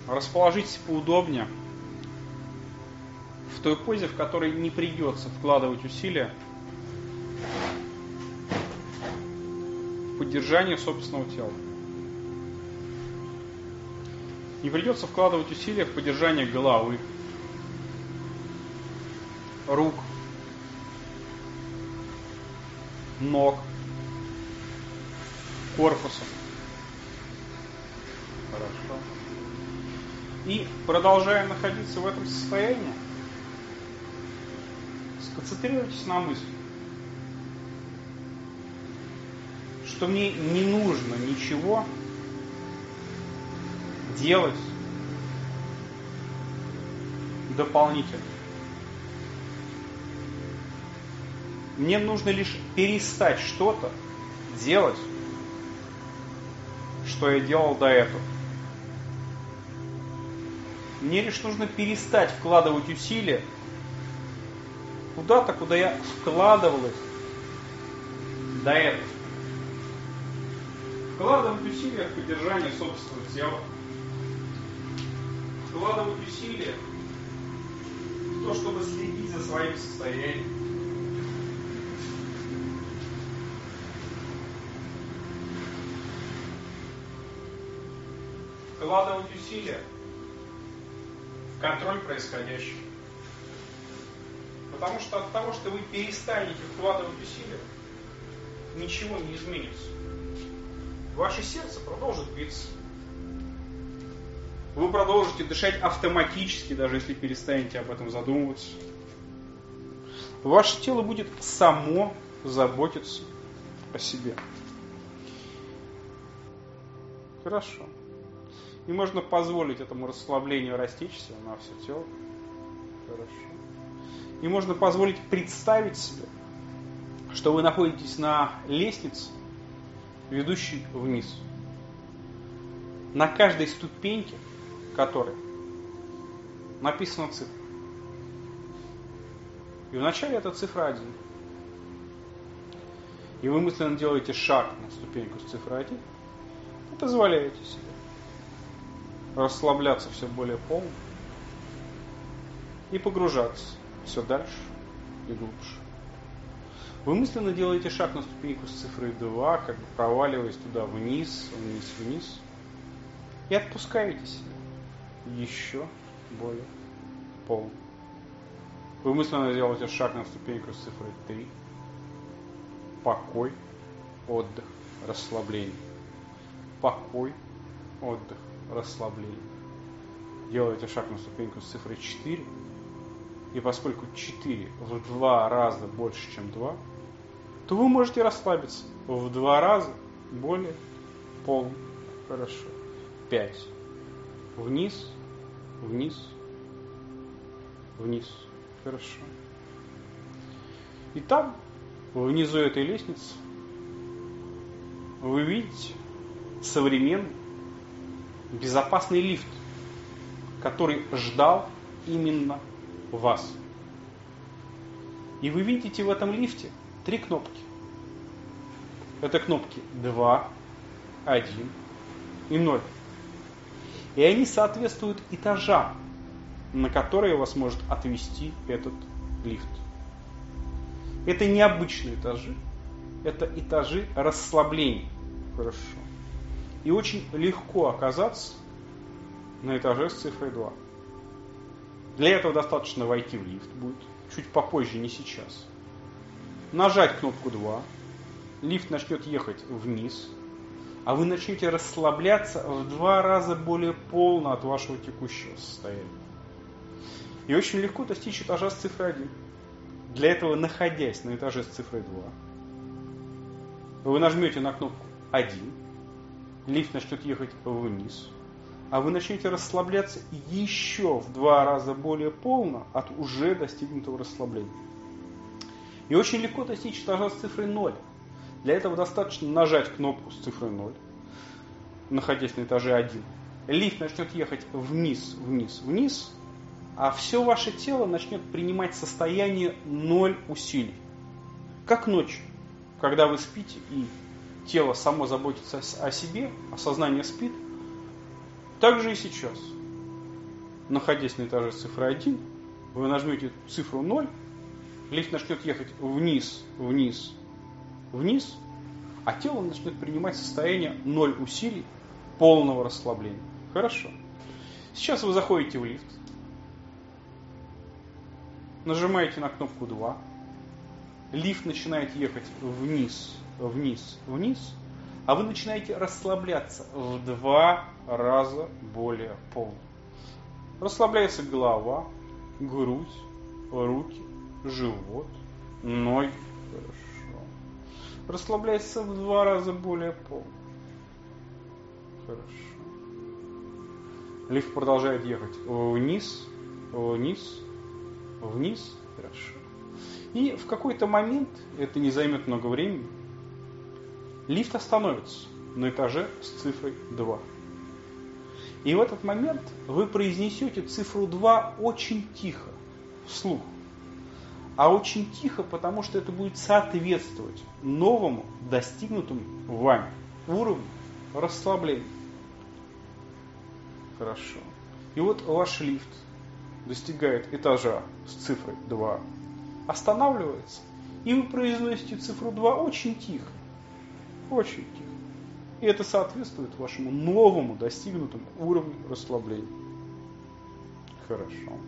Расположитесь поудобнее в той позе, в которой не придется вкладывать усилия в поддержание собственного тела. Не придется вкладывать усилия в поддержание головы, рук, ног, корпуса. Хорошо. И продолжая находиться в этом состоянии, сконцентрируйтесь на мысли, что мне не нужно ничего делать дополнительно. Мне нужно лишь перестать что-то делать, что я делал до этого. Мне лишь нужно перестать вкладывать усилия куда-то, куда я вкладывал их до этого. Вкладывать усилия в поддержание собственного тела. Вкладывать усилия в то, чтобы следить за своим состоянием. Вкладывать усилия в контроль происходящего. Потому что от того, что вы перестанете вкладывать усилия, ничего не изменится. Ваше сердце продолжит биться. Вы продолжите дышать автоматически, даже если перестанете об этом задумываться. Ваше тело будет само заботиться о себе. Хорошо. И можно позволить этому расслаблению растечься на все тело. Хорошо. И можно позволить представить себе, что вы находитесь на лестнице, ведущей вниз. На каждой ступеньке которой написана цифра. И вначале это цифра 1. И вы мысленно делаете шаг на ступеньку с цифрой 1 и позволяете себе расслабляться все более полно и погружаться все дальше и глубже. Вы мысленно делаете шаг на ступеньку с цифрой 2, как бы проваливаясь туда вниз, вниз, вниз, и отпускаете себя еще более полно. Вы мысленно делаете шаг на ступеньку с цифрой 3. Покой, отдых, расслабление. Покой, отдых, расслабление. Делаете шаг на ступеньку с цифрой 4. И поскольку 4 в 2 раза больше, чем 2, то вы можете расслабиться в 2 раза более полно. Хорошо. 5. Вниз, вниз, вниз. Хорошо. И там, внизу этой лестницы, вы видите современный, безопасный лифт, который ждал именно вас. И вы видите в этом лифте 3 кнопки. Это кнопки 2, 1 и 0. И они соответствуют этажам, на которые вас может отвести этот лифт. Это необычные этажи, это этажи расслабления. Хорошо. И очень легко оказаться на этаже с цифрой 2. Для этого достаточно войти в лифт будет, чуть попозже, не сейчас. Нажать кнопку 2, лифт начнет ехать вниз, а вы начнете расслабляться в 2 раза более полно от вашего текущего состояния. И очень легко достичь этажа с цифрой 1. Для этого, находясь на этаже с цифрой 2, вы нажмете на кнопку 1, лифт начнет ехать вниз, а вы начнете расслабляться еще в 2 раза более полно от уже достигнутого расслабления. И очень легко достичь этажа с цифрой 0. Для этого достаточно нажать кнопку с цифрой 0, находясь на этаже 1. Лифт начнет ехать вниз, вниз, вниз, а все ваше тело начнет принимать состояние 0 усилий. Как ночью, когда вы спите и тело само заботится о себе, а сознание спит, так же и сейчас. находясь на этаже с цифрой 1, вы нажмете цифру 0, лифт начнет ехать вниз, вниз, вниз, а тело начнет принимать состояние 0 усилий, полного расслабления. Хорошо. Сейчас вы заходите в лифт, нажимаете на кнопку 2, лифт начинает ехать вниз, вниз, вниз, а вы начинаете расслабляться в 2 раза более полно. Расслабляется голова, грудь, руки, живот, ноги. Хорошо. Расслабляется в 2 раза более полно. Хорошо. Лифт продолжает ехать вниз, вниз, вниз. Хорошо. И в какой-то момент, это не займет много времени, лифт остановится на этаже с цифрой 2. И в этот момент вы произнесете цифру 2 очень тихо, вслух. А очень тихо, потому что это будет соответствовать новому, достигнутому вами уровню расслабления. Хорошо. И вот ваш лифт достигает этажа с цифрой 2, останавливается, и вы произносите цифру 2 очень тихо. Очень тихо. И это соответствует вашему новому достигнутому уровню расслабления. Хорошо.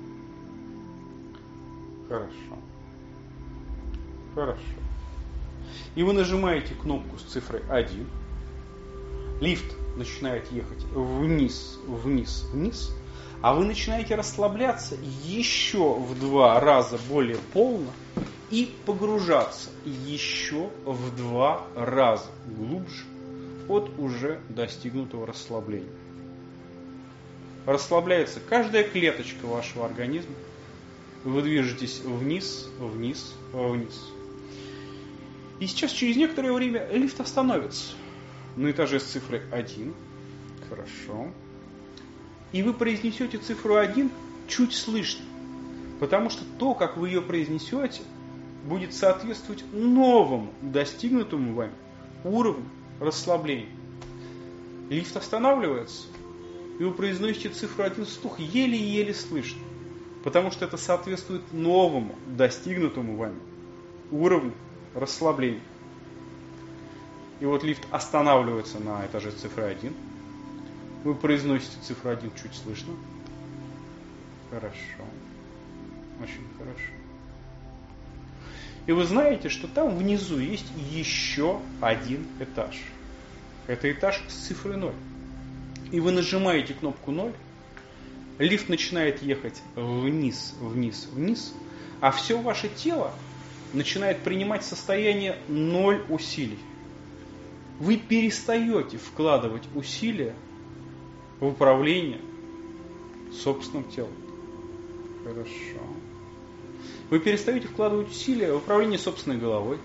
Хорошо. Хорошо. И вы нажимаете кнопку с цифрой 1. Лифт начинает ехать вниз, вниз, вниз. А вы начинаете расслабляться еще в 2 раза более полно и погружаться еще в 2 раза глубже от уже достигнутого расслабления. Расслабляется каждая клеточка вашего организма. Вы движетесь вниз, вниз, вниз. И сейчас через некоторое время лифт остановится на этаже с цифрой 1. Хорошо. И вы произнесете цифру 1 чуть слышно. Потому что то, как вы ее произнесете, будет соответствовать новому, достигнутому вами уровню расслабления. Лифт останавливается, и вы произносите цифру 1 вслух еле-еле слышно. Потому что это соответствует новому, достигнутому вами уровню расслабления. И вот лифт останавливается на этаже с цифрой 1. Вы произносите цифру 1 чуть слышно. Хорошо. Очень хорошо. И вы знаете, что там внизу есть еще один этаж. Это этаж с цифрой 0. И вы нажимаете кнопку 0. Лифт начинает ехать вниз, вниз, вниз. А все ваше тело начинает принимать состояние 0 усилий. Вы перестаете вкладывать усилия в управление собственным телом. Хорошо. Вы перестаете вкладывать усилия в управление собственной головой,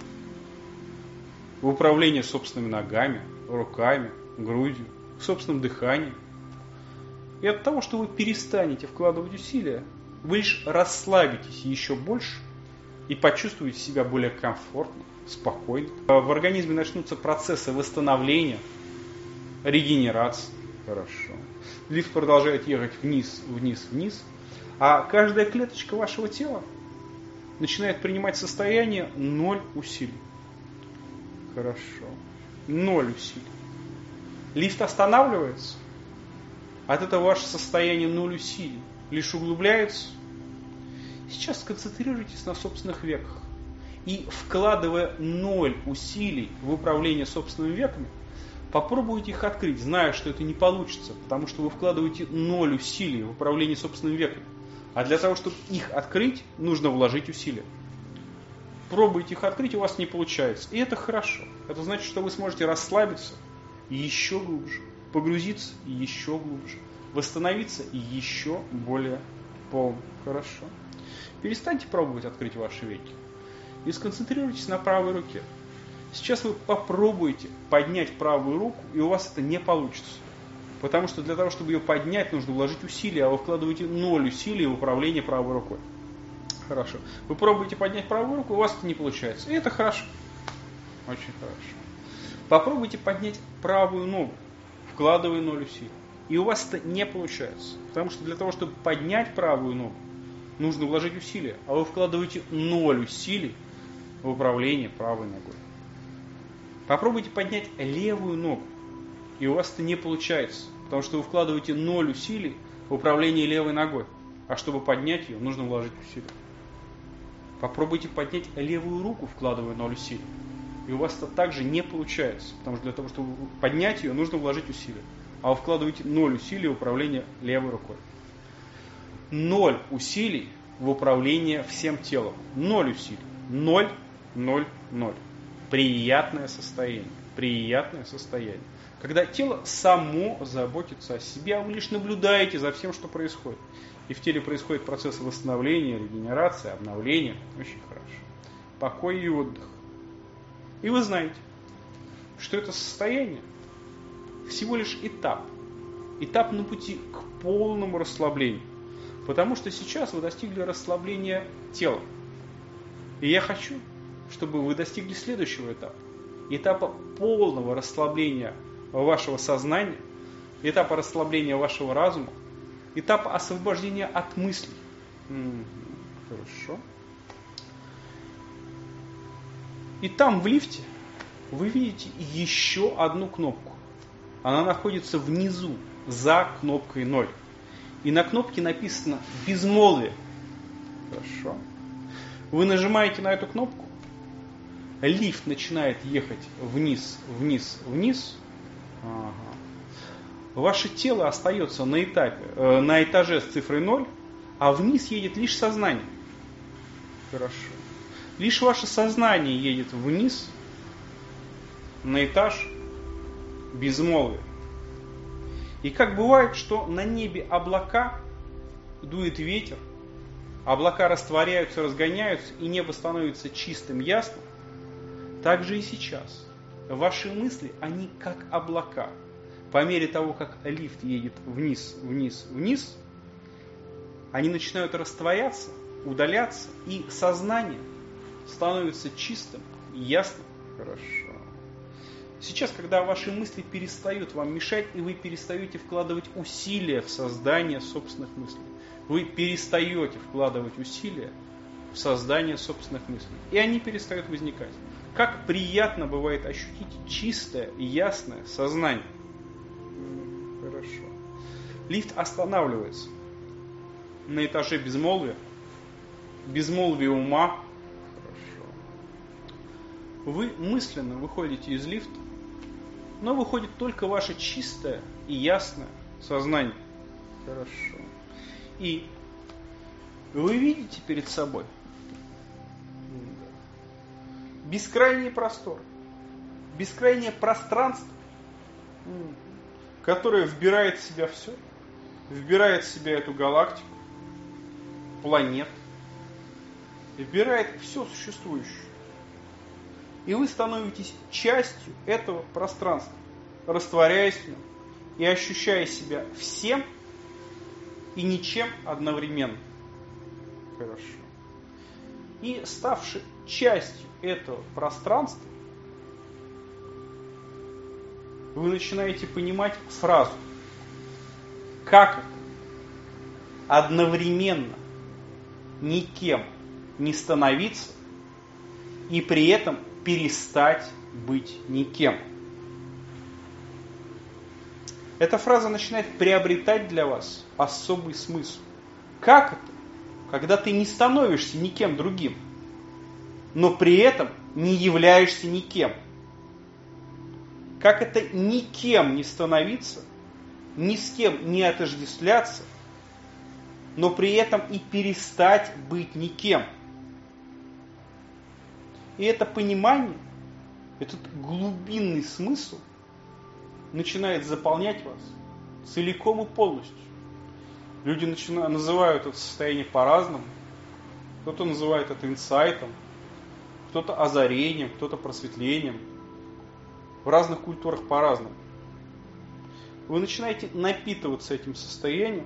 в управление собственными ногами, руками, грудью, собственным дыханием. И от того, что вы перестанете вкладывать усилия, вы лишь расслабитесь еще больше и почувствуете себя более комфортно, спокойно. В организме начнутся процессы восстановления, регенерации. Хорошо. Лифт продолжает ехать вниз, вниз, вниз. А каждая клеточка вашего тела начинает принимать состояние 0 усилий. Хорошо. 0 усилий. Лифт останавливается. От этого ваше состояние 0 усилий лишь углубляется. Сейчас сконцентрируйтесь на собственных веках. И вкладывая 0 усилий в управление собственными веками, попробуйте их открыть, зная, что это не получится, потому что вы вкладываете 0 усилий в управление собственными веками. А для того, чтобы их открыть, нужно вложить усилия. Пробуйте их открыть, у вас не получается. И это хорошо. Это значит, что вы сможете расслабиться еще глубже, погрузиться еще глубже, восстановиться еще более полно. Хорошо. Перестаньте пробовать открыть ваши веки и сконцентрируйтесь на правой руке. Сейчас вы попробуете поднять правую руку, и у вас это не получится. Потому что для того, чтобы ее поднять, нужно вложить усилия, а вы вкладываете 0 усилий в управление правой рукой. Хорошо. Вы пробуете поднять правую руку, у вас это не получается. И это хорошо. Очень хорошо. Попробуйте поднять правую ногу, вкладывая 0 усилий. И у вас это не получается. Потому что для того, чтобы поднять правую ногу, нужно вложить усилия. А вы вкладываете 0 усилий в управление правой ногой. Попробуйте поднять левую ногу. И у вас это не получается. Потому что вы вкладываете 0 усилий в управление левой ногой. А чтобы поднять ее, нужно вложить усилия. Попробуйте поднять левую руку, вкладывая 0 усилий. И у вас это также не получается. Потому что для того, чтобы поднять ее, нужно вложить усилия. А вы вкладываете 0 усилий в управление левой рукой. 0 усилий в управление всем телом. 0 усилий. 0, 0, 0. Приятное состояние. Приятное состояние. Когда тело само заботится о себе, а вы лишь наблюдаете за всем, что происходит. И в теле происходит процесс восстановления, регенерации, обновления. Очень хорошо. Покой и отдых. И вы знаете, что это состояние всего лишь этап. Этап на пути к полному расслаблению. Потому что сейчас вы достигли расслабления тела. И я хочу, чтобы вы достигли следующего этапа. Этапа полного расслабления вашего сознания, этапа расслабления вашего разума, этапа освобождения от мыслей. Хорошо. И там в лифте вы видите еще одну кнопку. Она находится внизу, за кнопкой 0. И на кнопке написано «Безмолвие». Хорошо. Вы нажимаете на эту кнопку, лифт начинает ехать вниз, вниз, вниз. Ага. Ваше тело остается на этаже с цифрой 0, а вниз едет лишь сознание. Хорошо. Лишь ваше сознание едет вниз на этаж безмолвия. И как бывает, что на небе облака, дует ветер, облака растворяются, разгоняются, и небо становится чистым, ясным, так же и сейчас. Ваши мысли, они как облака. По мере того, как лифт едет вниз, вниз, вниз, они начинают растворяться, удаляться, и сознание становится чистым, ясным. Хорошо. Сейчас, когда ваши мысли перестают вам мешать, и вы перестаете вкладывать усилия в создание собственных мыслей. Вы перестаете вкладывать усилия в создание собственных мыслей. И они перестают возникать. Как приятно бывает ощутить чистое и ясное сознание. Хорошо. Лифт останавливается на этаже безмолвия. Безмолвие ума. Хорошо. Вы мысленно выходите из лифта, но выходит только ваше чистое и ясное сознание. Хорошо. И вы видите перед собой бескрайний простор, бескрайнее пространство, которое вбирает в себя все, вбирает в себя эту галактику, планет, вбирает все существующее. И вы становитесь частью этого пространства, растворяясь в нем и ощущая себя всем и ничем одновременно. Хорошо. И ставши частью этого пространства, вы начинаете понимать фразу: как это одновременно никем не становиться и при этом перестать быть никем. Эта фраза начинает приобретать для вас особый смысл. Как это, когда ты не становишься никем другим, но при этом не являешься никем? Как это никем не становиться, ни с кем не отождествляться, но при этом и перестать быть никем? И это понимание, этот глубинный смысл начинает заполнять вас целиком и полностью. Люди называют это состояние по-разному. Кто-то называет это инсайтом, кто-то озарением, кто-то просветлением. В разных культурах по-разному. Вы начинаете напитываться этим состоянием.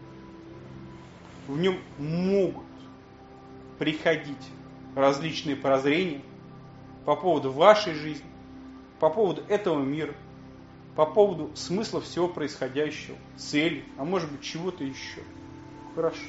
В нем могут приходить различные прозрения по поводу вашей жизни, по поводу этого мира, по поводу смысла всего происходящего, цели, а может быть чего-то еще. Хорошо.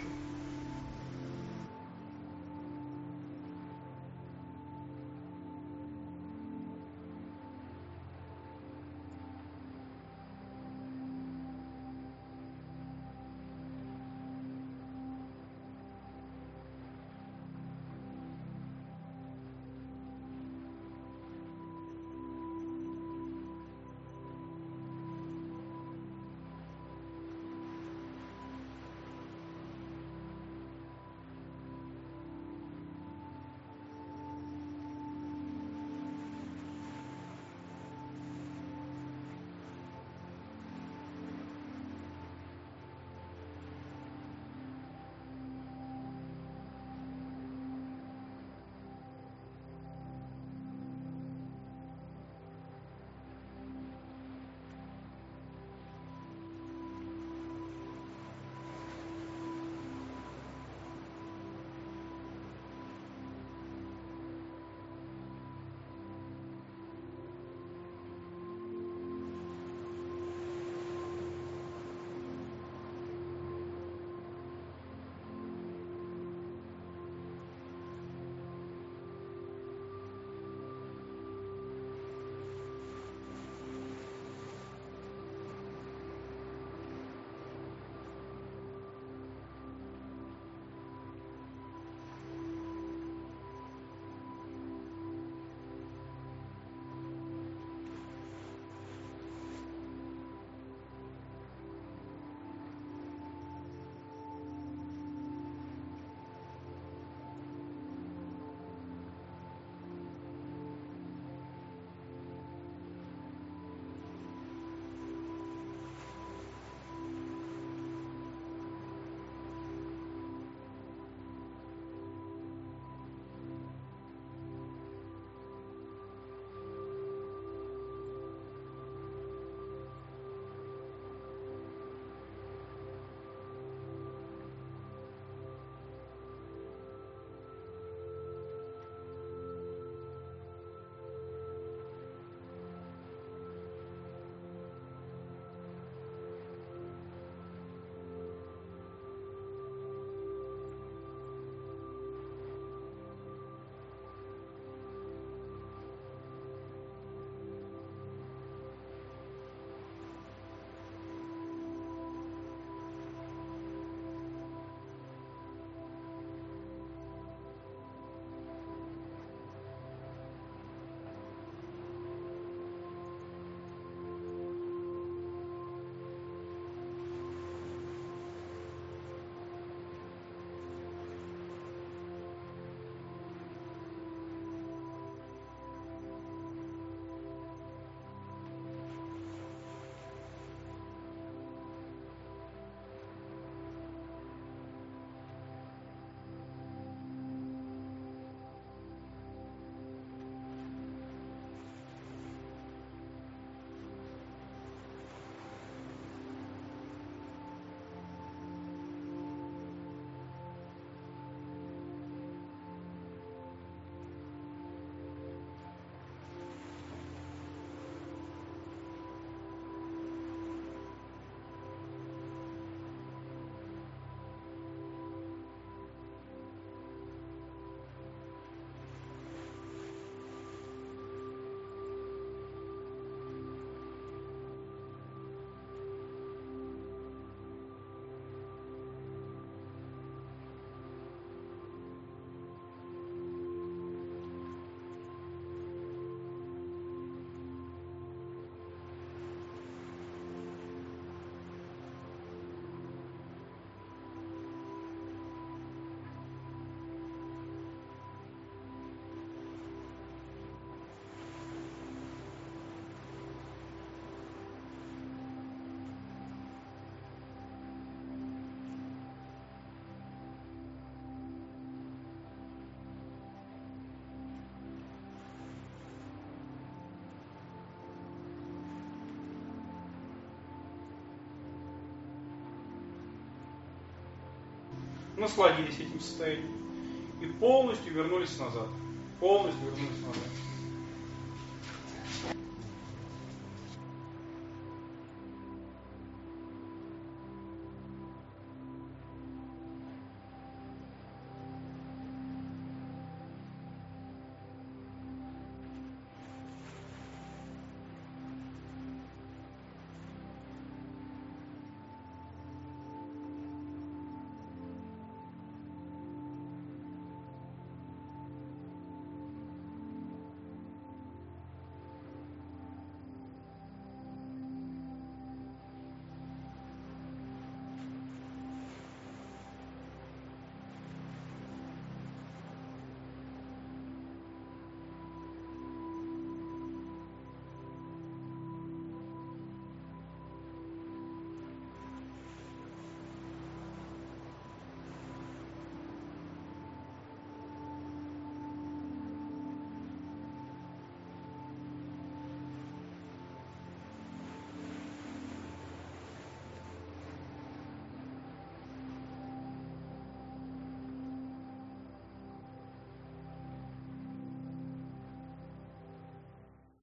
насладились этим состоянием и полностью вернулись назад. Полностью вернулись назад.